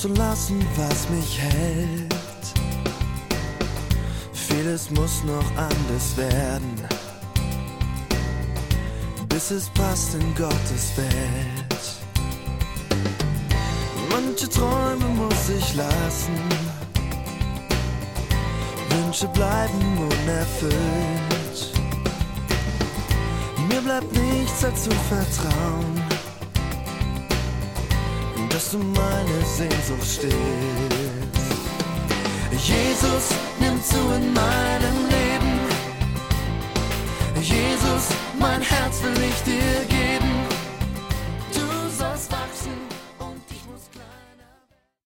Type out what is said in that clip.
loszulassen, was mich hält. Vieles muss noch anders werden, bis es passt in Gottes Welt. Manche Träume muss ich lassen, Wünsche bleiben unerfüllt. Mir bleibt nichts als zu vertrauen, dass du meine Sehnsucht stillst. Jesus, nimm zu in meinem Leben. Jesus, mein Herz will ich dir geben.